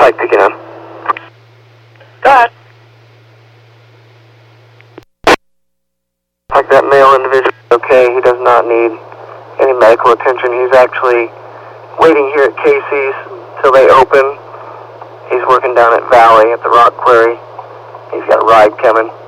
Pike picking up. Go ahead. Like that male individual, okay, he does not need any medical attention. He's actually waiting here at Casey's till they open. He's working down at Valley at the rock quarry. He's got a ride coming.